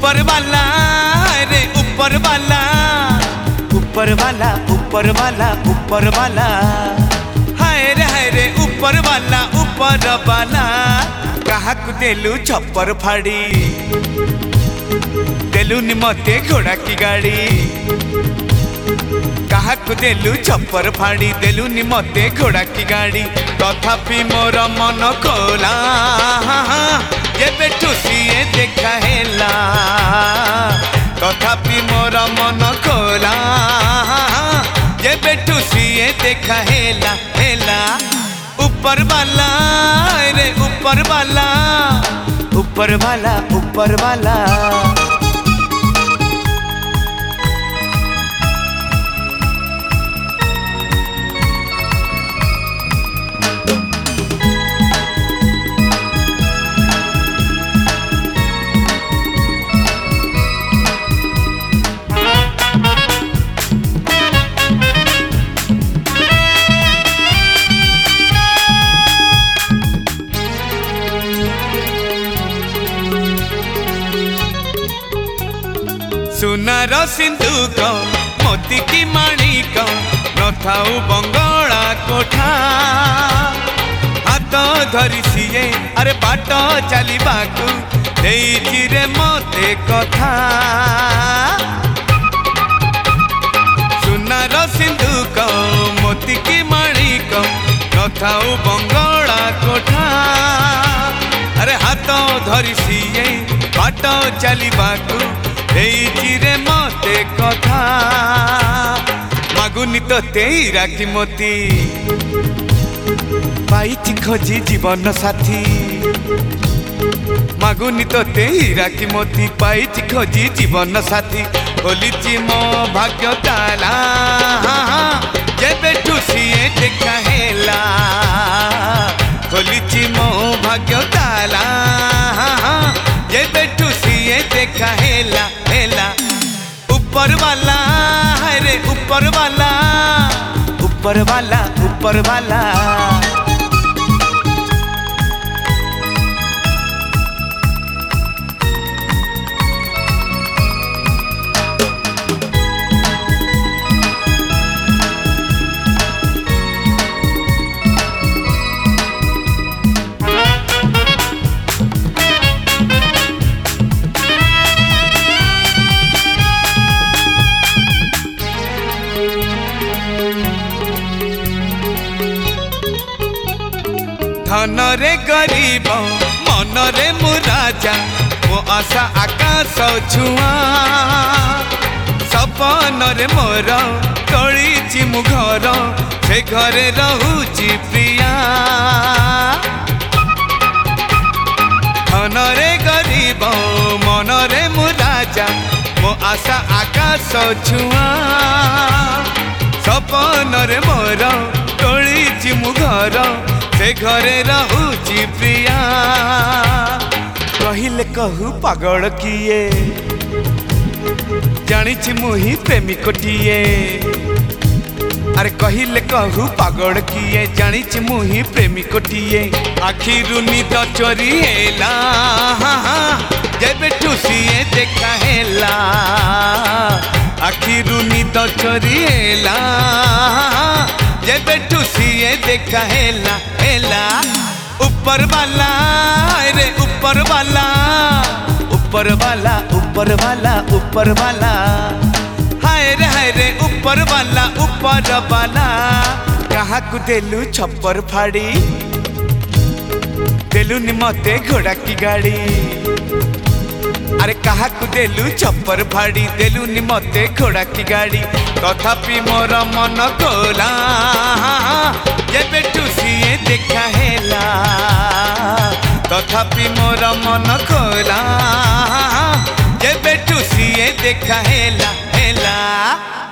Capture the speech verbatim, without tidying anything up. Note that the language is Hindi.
ऊपर वाला रे ऊपर वाला ऊपर वाला ऊपर वाला ऊपर वाला हाय रे हाय रे ऊपर वाला ऊपर वाला काहाकु देलु छप्पर फाड़ी देलु नि मते घोड़ा की गाड़ी काहाकु देलु छप्पर फाड़ी देलु नि मते घोड़ा की गाड़ी तथापि मोर मन खोला जेबे ठुसिए देखा हेला तथापि मोर मन खोला जेबे ठुसिए देखा हेला हेला ऊपर वाला रे ऊपर वाला ऊपर वाला ऊपर वाला सुनार सिंधुक मोती की माणिक नथाऊ बंगला कोठा हाथ धरी सीए अरे बाट चलवाकू देइछि रे मते कथा सुनार सिंधुक मोती की माणिक नथाऊ बंगला कोठा अरे हाथ धरी सीए बाट चलवाकू रे मते कथा मागुनी तो तेरा की मोती पाइछि खोजी जीवन साथी मागुनी तो तेरा की मोती पाइछि खोजी जीवन साथी खोलिछि मो भाग्य ताला जेबे ठुसिए देखा हेला खोलिछि मो भाग्य ताला जेबे ठुसिए देखा हेला हेला ऊपर वाला रे ऊपर वाला ऊपर वाला ऊपर वाला धन रे गरीब मन रे मु राजा मो आशा आकाश छुआ सपन रे मोर तोलिछि मु घर से घरे रहूची प्रिया धन रे गरीब मन रे मु राजा मो आशा आकाश छुआ सपन रे मोर तोलिछि मु घर से घरे रहूची प्रिया कहिले कहू पागल किए जानिछि मुही प्रेमिकटिए अरे कहिले कहू पागल किए जानिछि मुही प्रेमिकटिए आखिरु निद चोरी हेला जेबे ठुसिए देखा हेला आखिरु निद चोरी हेला जेबे ठुसिए देखा हेला हेला ऊपर वाला रे ऊपर वाला ऊपर वाला ऊपर वाला ऊपर वाला हाय रे हाय रे ऊपर वाला ऊपर वाला काहाकु देलु छप्पर फाड़ी देलु नि मते घोड़ा की गाड़ी अरे काहाकु देलु छप्पर फाड़ी देलु नि मते घोड़ा की गाड़ी तथापि मोर मन खोला जेबे ठुसिए देखा हेला तथापि मोर मन खोला जेबे ठुसिए देखा हेला हेला।